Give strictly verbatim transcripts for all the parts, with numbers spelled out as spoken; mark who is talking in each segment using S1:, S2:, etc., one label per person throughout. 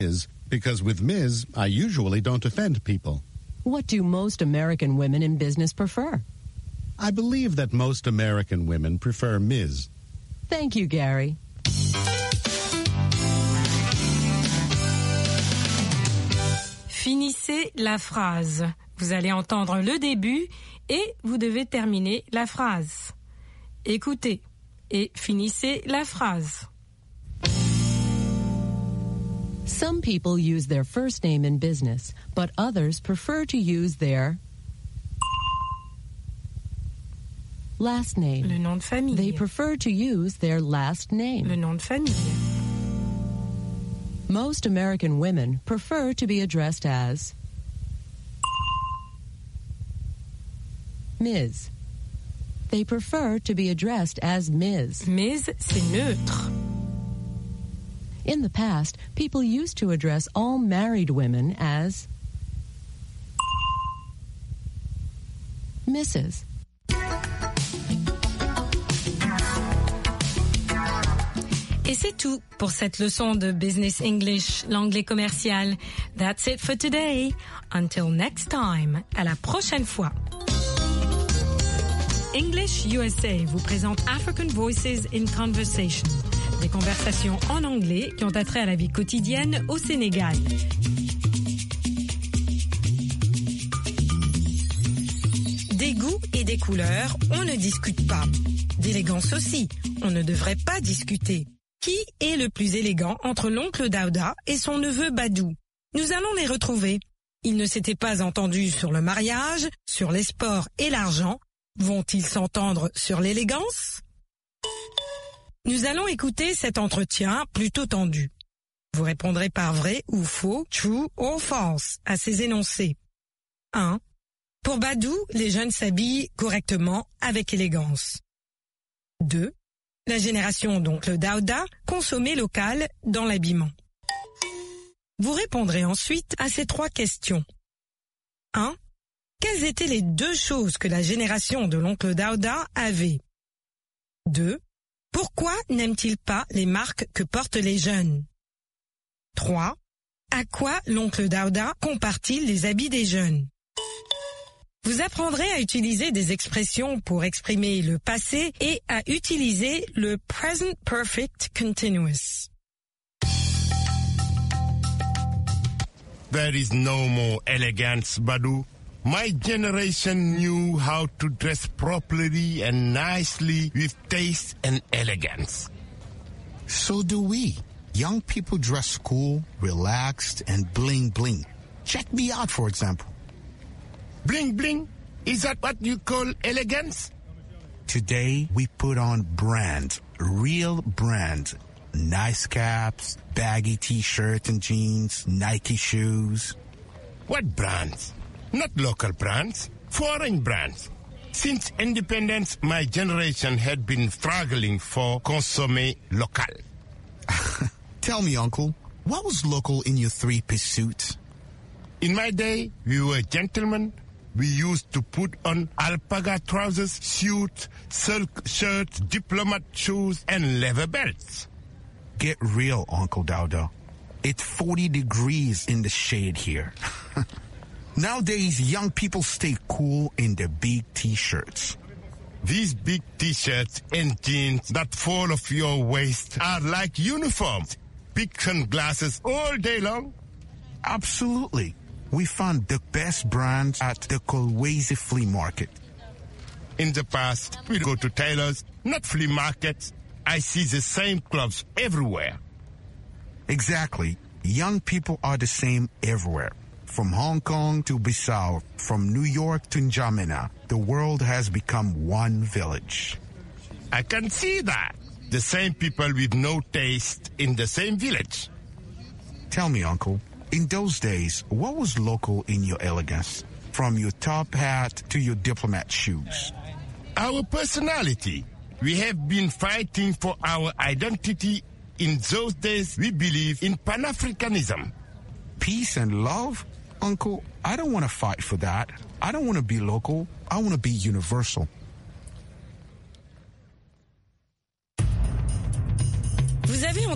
S1: Is because with Miz, I usually don't offend people.
S2: What do most American women in business prefer?
S1: I believe that most American women prefer Miz.
S2: Thank you, Gary.
S3: Finissez la phrase. Vous allez entendre le début et vous devez terminer la phrase. Écoutez et finissez la phrase.
S2: Some people use their first name in business, but others prefer to use their last name.
S3: Le nom de famille.
S2: They prefer to use their last name.
S3: Le nom de famille.
S2: Most American women prefer to be addressed as Miz. They prefer to be addressed as Miz.
S3: Miz, c'est neutre.
S2: In the past, people used to address all married women as Missus
S3: Et c'est tout pour cette leçon de Business English, l'anglais commercial. That's it for today. Until next time. À la prochaine fois. English U S A vous présente African Voices in Conversation. Des conversations en anglais qui ont attrait à la vie quotidienne au Sénégal. Des goûts et des couleurs, on ne discute pas. D'élégance aussi, on ne devrait pas discuter. Qui est le plus élégant entre l'oncle Daouda et son neveu Badou? Nous allons les retrouver. Ils ne s'étaient pas entendus sur le mariage, sur les sports et l'argent. Vont-ils s'entendre sur l'élégance? Nous allons écouter cet entretien plutôt tendu. Vous répondrez par vrai ou faux, true or false, à ces énoncés. un. Pour Badou, les jeunes s'habillent correctement avec élégance. deux. La génération d'oncle Daouda consommait local dans l'habillement. Vous répondrez ensuite à ces trois questions. un. Quelles étaient les deux choses que la génération de l'oncle Daouda avait? deux. Pourquoi n'aime-t-il pas les marques que portent les jeunes? trois. À quoi l'oncle Daouda compare-t-il les habits des jeunes? Vous apprendrez à utiliser des expressions pour exprimer le passé et à utiliser le present perfect continuous.
S4: There is no more elegance, Badou. My generation knew how to dress properly and nicely with taste and elegance.
S5: So do we. Young people dress cool, relaxed, and bling bling. Check me out, for example.
S4: Bling bling? Is that what you call elegance?
S5: Today, we put on brands, real brands. Nice caps, baggy t-shirts and jeans, Nike shoes.
S4: What brands? Not local brands, foreign brands. Since independence, my generation had been struggling for consommer local.
S5: Tell me, Uncle, what was local in your three-piece suits?
S4: In my day, we were gentlemen. We used to put on alpaca trousers, suits, silk shirts, diplomat shoes, and leather belts.
S5: Get real, Uncle Daouda. It's forty degrees in the shade here. Nowadays, young people stay cool in their big T-shirts.
S4: These big T-shirts and jeans that fall off your waist are like uniforms. Big sunglasses all day long.
S5: Absolutely. We found the best brands at the Kolwezi Flea Market.
S4: In the past, we go to tailors, not flea markets. I see the same clothes everywhere.
S5: Exactly. Young people are the same everywhere. From Hong Kong to Bissau, from New York to N'Djamena, the world has become one village.
S4: I can see that. The same people with no taste in the same village.
S5: Tell me, Uncle, in those days, what was local in your elegance? From your top hat to your diplomat shoes.
S4: Our personality. We have been fighting for our identity. In those days, we believe in Pan-Africanism.
S5: Peace and love? Uncle, I don't want to fight for that. I don't want to be local. I want to be universal.
S3: Vous avez entendu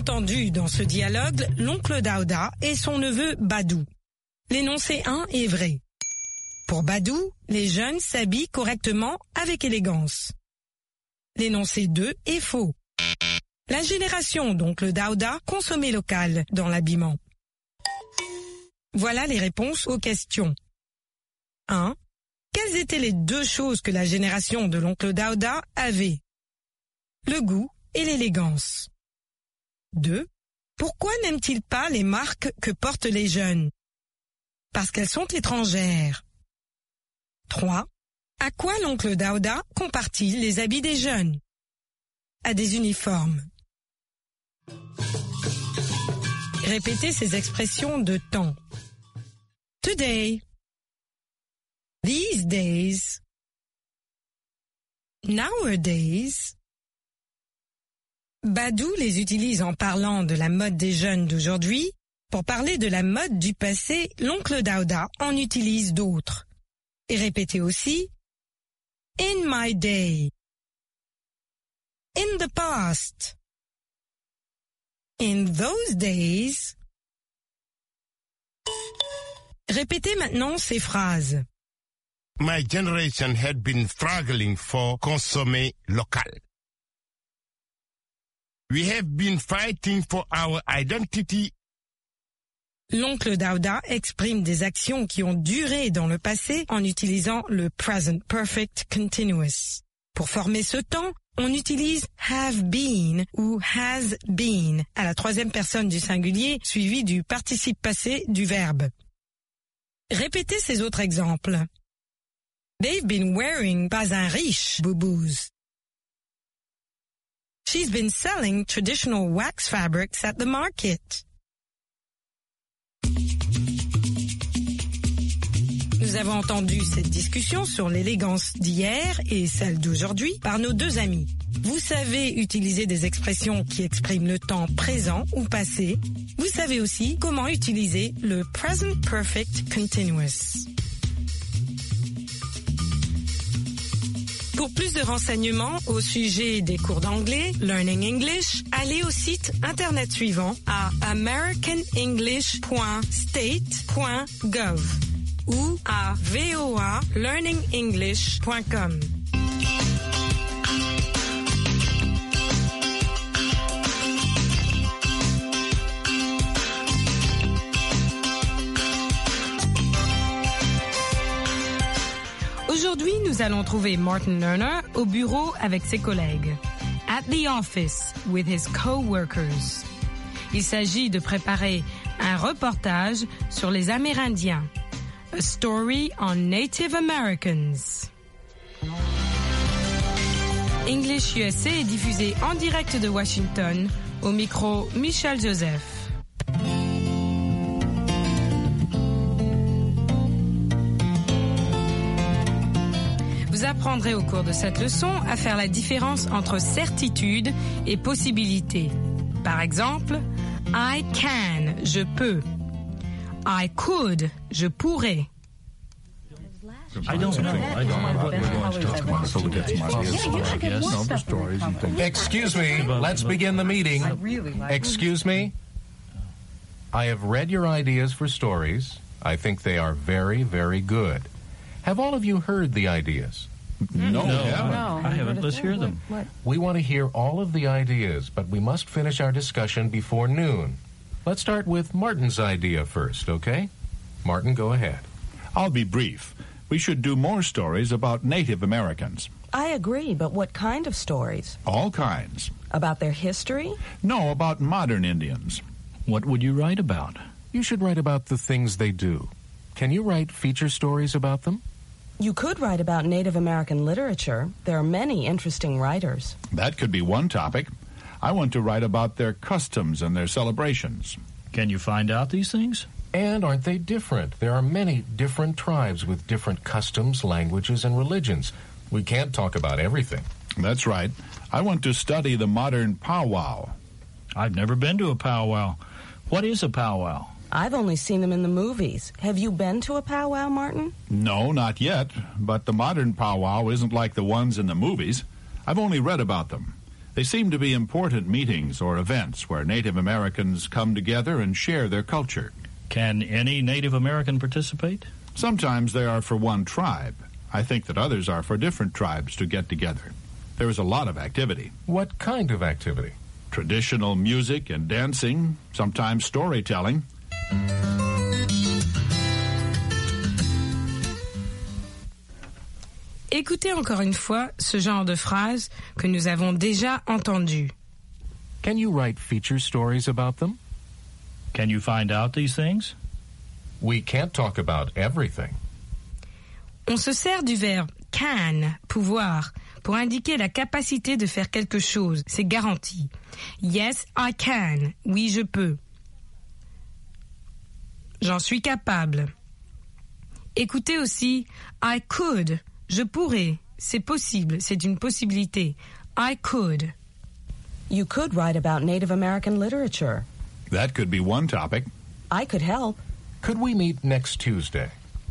S3: entendu dans ce dialogue l'oncle Daouda et son neveu Badou. L'énoncé un est vrai. Pour Badou, les jeunes s'habillent correctement avec élégance. L'énoncé deux est faux. La génération d'oncle Daouda consommait local dans l'habillement. Voilà les réponses aux questions. un. Quelles étaient les deux choses que la génération de l'oncle Daouda avait? Le goût et l'élégance. deux. Pourquoi n'aiment-ils pas les marques que portent les jeunes? Parce qu'elles sont étrangères. trois. À quoi l'oncle Daouda compare-t-il les habits des jeunes? À des uniformes. Répétez ces expressions de temps. Today. These days. Nowadays. Badou les utilise en parlant de la mode des jeunes d'aujourd'hui. Pour parler de la mode du passé, l'oncle Daouda en utilise d'autres. Et répétez aussi in my day, in the past, in those days. Répétez maintenant ces phrases.
S4: My generation had been struggling for consommer local. We have been fighting for our identity.
S3: L'oncle Daouda exprime des actions qui ont duré dans le passé en utilisant le present perfect continuous. Pour former ce temps, on utilise have been ou has been à la troisième personne du singulier suivi du participe passé du verbe. Répétez ces autres exemples. They've been wearing pas un riche boubouse. She's been selling traditional wax fabrics at the market. Nous avons entendu cette discussion sur l'élégance d'hier et celle d'aujourd'hui par nos deux amis. Vous savez utiliser des expressions qui expriment le temps présent ou passé. Vous savez aussi comment utiliser le present perfect continuous. Pour plus de renseignements au sujet des cours d'anglais, Learning English, allez au site internet suivant à american english point state point gov ou à voa learning english point com. Aujourd'hui, nous allons trouver Martin Lerner au bureau avec ses collègues. At the office with his co-workers. Il s'agit de préparer un reportage sur les Amérindiens. A story on Native Americans. English U S A est diffusé en direct de Washington, au micro Michel Joseph. Vous apprendrez au cours de cette leçon à faire la différence entre certitude et possibilité. Par exemple, I can, je peux. I could, je pourrais.
S6: I don't know. I don't know what we're going to talk about. So that's my guess. Number stories.
S7: Excuse me. Let's begin the meeting. Excuse me. I have read your ideas for stories. I think they are very, very good. Have all of you heard the ideas?
S6: No, no,
S8: No.
S6: I haven't. Let's hear them.
S8: What?
S7: We want to hear all of the ideas, but we must finish our discussion before noon. Let's start with Martin's idea first, okay? Martin, go ahead.
S9: I'll be brief. We should do more stories about Native Americans.
S8: I agree, but what kind of stories?
S9: All kinds.
S8: About their history?
S9: No, about modern Indians.
S6: What would you write about?
S7: You should write about the things they do. Can you write feature stories about them?
S8: You could write about Native American literature. There are many interesting writers.
S9: That could be one topic. I want to write about their customs and their celebrations.
S6: Can you find out these things?
S7: And aren't they different? There are many different tribes with different customs, languages, and religions. We can't talk about everything.
S9: That's right. I want to study the modern powwow.
S6: I've never been to a powwow. What is a powwow?
S8: I've only seen them in the movies. Have you been to a powwow, Martin?
S9: No, not yet. But the modern powwow isn't like the ones in the movies. I've only read about them. They seem to be important meetings or events where Native Americans come together and share their culture.
S6: Can any Native American participate?
S9: Sometimes they are for one tribe. I think that others are for different tribes to get together. There is a lot of activity.
S7: What kind of activity?
S9: Traditional music and dancing, sometimes storytelling.
S3: Écoutez encore une fois ce genre de phrase que nous avons déjà entendu.
S7: Can you write feature stories about them?
S6: Can you find out these things?
S7: We can't talk about everything.
S3: On se sert du verbe can, pouvoir, pour indiquer la capacité de faire quelque chose. C'est garanti. Yes, I can. Oui, je peux. J'en suis capable. Écoutez aussi I could. Je pourrais. C'est possible. C'est une possibilité. I could.
S8: You could write about Native American literature.
S9: That could be one topic.
S8: I could help.
S7: Could we meet next Tuesday?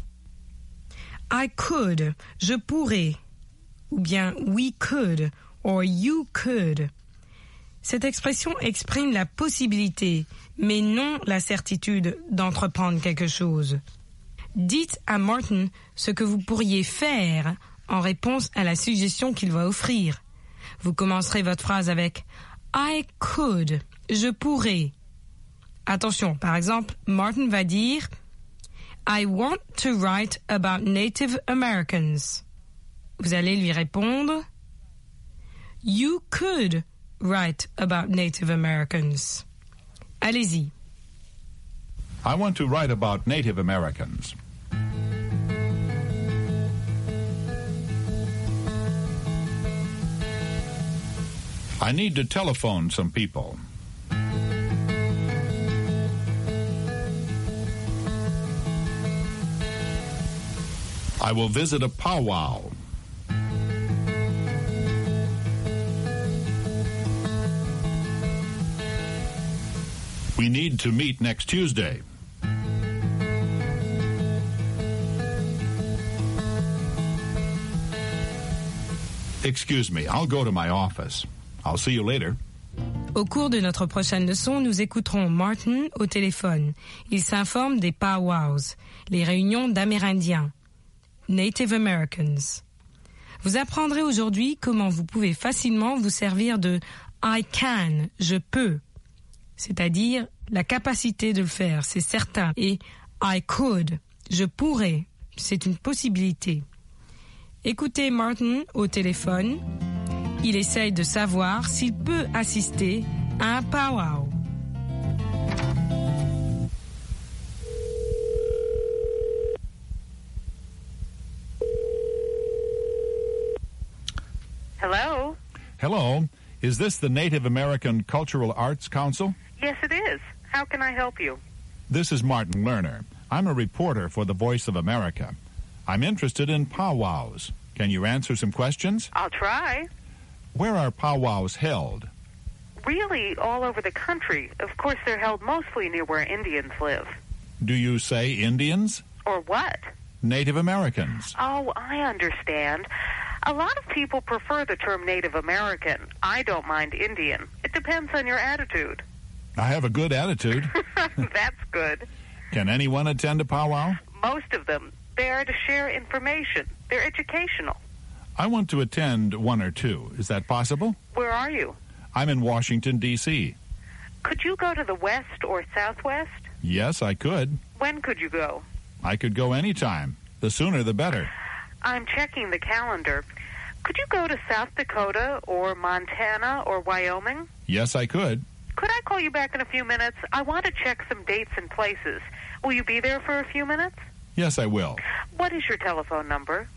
S3: I could. Je pourrais. Ou bien we could. Or you could. Cette expression exprime la possibilité, mais non la certitude d'entreprendre quelque chose. Dites à Martin ce que vous pourriez faire en réponse à la suggestion qu'il va offrir. Vous commencerez votre phrase avec I could, je pourrais. Attention, par exemple, Martin va dire I want to write about Native Americans. Vous allez lui répondre You could write about Native Americans. Allez-y.
S9: I want to write about Native Americans. I need to telephone some people. I will visit a powwow. We need to meet next Tuesday. Excuse me, I'll go to my office. I'll see you later.
S3: Au cours de notre prochaine leçon, nous écouterons Martin au téléphone. Il s'informe des powwows, les réunions d'Amérindiens, Native Americans. Vous apprendrez aujourd'hui comment vous pouvez facilement vous servir de I can, je peux, c'est-à-dire la capacité de le faire, c'est certain, et I could, je pourrais, c'est une possibilité. Écoutez Martin au téléphone. Il essaye de savoir s'il peut assister à un powwow.
S10: Hello?
S9: Hello. Is this the Native American Cultural Arts Council?
S10: Yes, it is. How can I help you?
S9: This is Martin Lerner. I'm a reporter for the Voice of America. I'm interested in powwows. Can you answer some questions?
S10: I'll try.
S9: Where are powwows held?
S10: Really, all over the country. Of course, they're held mostly near where Indians live.
S9: Do you say Indians?
S10: Or what?
S9: Native Americans.
S10: Oh, I understand. A lot of people prefer the term Native American. I don't mind Indian. It depends on your attitude.
S9: I have a good attitude.
S10: That's good.
S9: Can anyone attend a powwow?
S10: Most of them. They are to share information. They're educational.
S9: I want to attend one or two. Is that possible?
S10: Where are you?
S9: I'm in Washington, D C
S10: Could you go to the West or Southwest?
S9: Yes, I could.
S10: When could you go?
S9: I could go anytime. The sooner the better.
S10: I'm checking the calendar. Could you go to South Dakota or Montana or Wyoming?
S9: Yes, I could.
S10: Could I call you back in a few minutes? I want to check some dates and places. Will you be there for a few minutes?
S9: Yes, I will.
S10: What is your telephone number?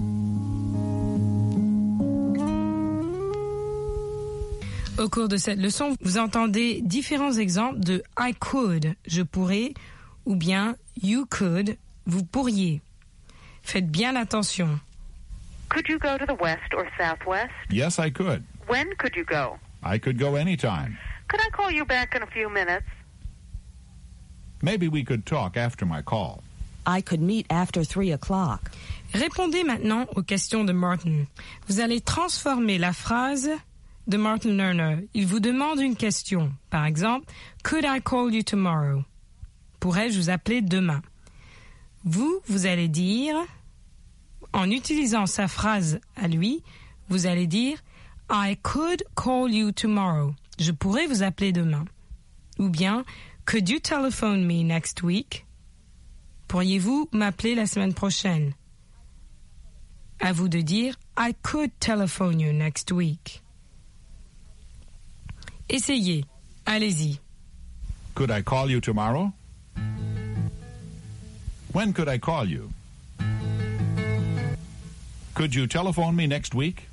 S3: Au cours de cette leçon, vous entendez différents exemples de I could, je pourrais, ou bien you could, vous pourriez. Faites bien attention.
S10: Could you go to the West or Southwest?
S9: Yes, I could.
S10: When could you go?
S9: I could go anytime.
S10: Could I call you back in a few minutes?
S9: Maybe we could talk after my call.
S8: I could meet after three o'clock.
S3: Répondez maintenant aux questions de Martin. Vous allez transformer la phrase de Martin Lerner. Il vous demande une question. Par exemple, could I call you tomorrow? Pourrais-je vous appeler demain? Vous, vous allez dire, en utilisant sa phrase à lui, vous allez dire I could call you tomorrow. Je pourrais vous appeler demain. Ou bien, could you telephone me next week? Pourriez-vous m'appeler la semaine prochaine? À vous de dire I could telephone you next week. Essayez. Allez-y.
S9: Could I call you tomorrow? When could I call you? Could you telephone me next week?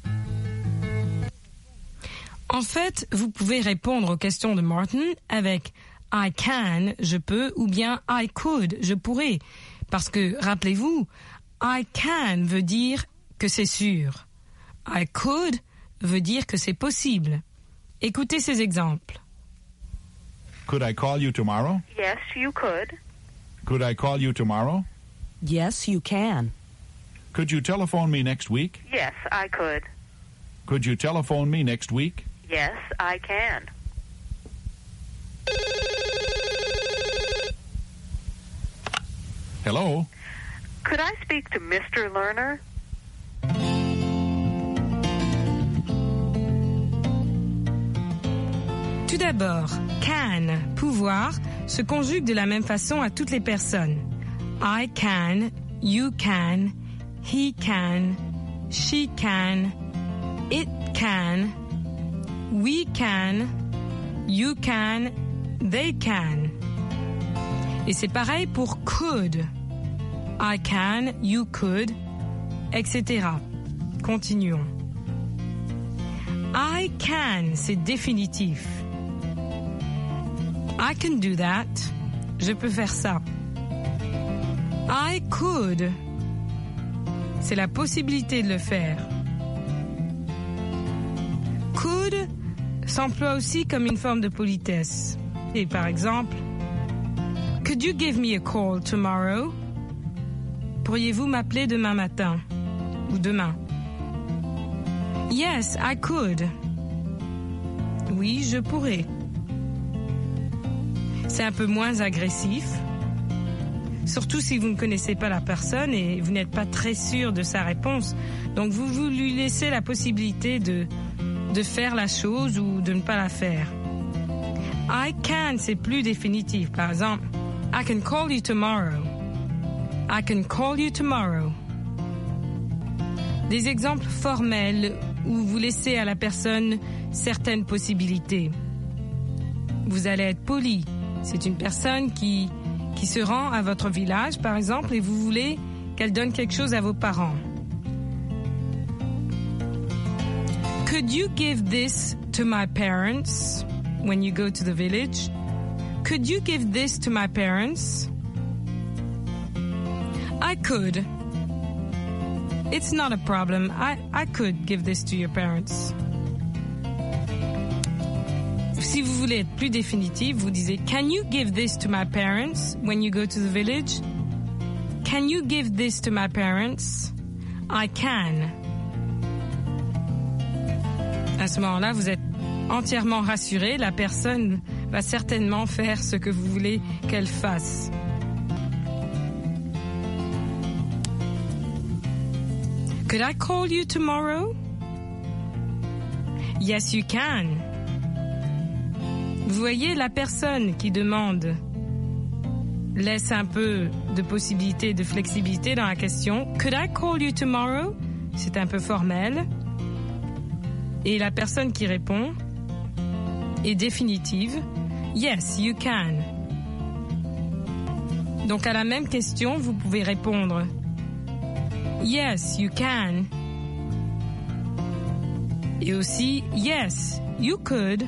S3: En fait, vous pouvez répondre aux questions de Martin avec I can, je peux, ou bien I could, je pourrais. Parce que, rappelez-vous, I can veut dire que c'est sûr. I could veut dire que c'est possible. Écoutez ces exemples.
S9: Could I call you tomorrow?
S10: Yes, you could.
S9: Could I call you tomorrow?
S8: Yes, you can.
S9: Could you telephone me next week?
S10: Yes, I could.
S9: Could you telephone me next week?
S10: Yes, I can.
S9: Hello?
S10: Could I speak to Mister Lerner?
S3: Tout d'abord, can, pouvoir, se conjugue de la même façon à toutes les personnes. I can, you can, he can, she can, it can, we can, you can, they can. Et c'est pareil pour could. I can, you could, et cetera. Continuons. I can, c'est définitif. I can do that. Je peux faire ça. I could. C'est la possibilité de le faire. Could s'emploie aussi comme une forme de politesse. Et par exemple, could you give me a call tomorrow? Pourriez-vous m'appeler demain matin? Ou demain? Yes, I could. Oui, je pourrais. C'est un peu moins agressif, surtout si vous ne connaissez pas la personne et vous n'êtes pas très sûr de sa réponse. Donc vous, vous lui laissez la possibilité de, de faire la chose ou de ne pas la faire. I can, c'est plus définitif. Par exemple, I can call you tomorrow. I can call you tomorrow. Des exemples formels où vous laissez à la personne certaines possibilités. Vous allez être poli. C'est une personne qui, qui se rend à votre village, par exemple, et vous voulez qu'elle donne quelque chose à vos parents. Could you give this to my parents when you go to the village? Could you give this to my parents? I could. It's not a problem. I, I could give this to your parents. Si vous voulez être plus définitif, vous disiez Can you give this to my parents when you go to the village? Can you give this to my parents? I can. À ce moment-là, vous êtes entièrement rassuré. La personne va certainement faire ce que vous voulez qu'elle fasse. Could I call you tomorrow? Yes, you can. Vous voyez, la personne qui demande laisse un peu de possibilité, de flexibilité dans la question. Could I call you tomorrow? C'est un peu formel. Et la personne qui répond est définitive. Yes, you can. Donc à la même question, vous pouvez répondre Yes, you can. Et aussi Yes, you could.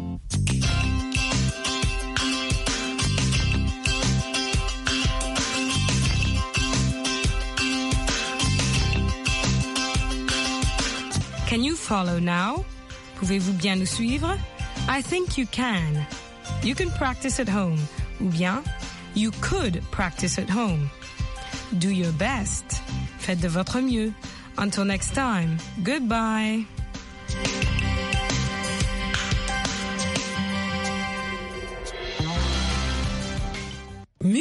S3: Can you follow now? Pouvez-vous bien nous suivre? I think you can. You can practice at home. Ou bien, you could practice at home. Do your best. Faites de votre mieux. Until next time, goodbye.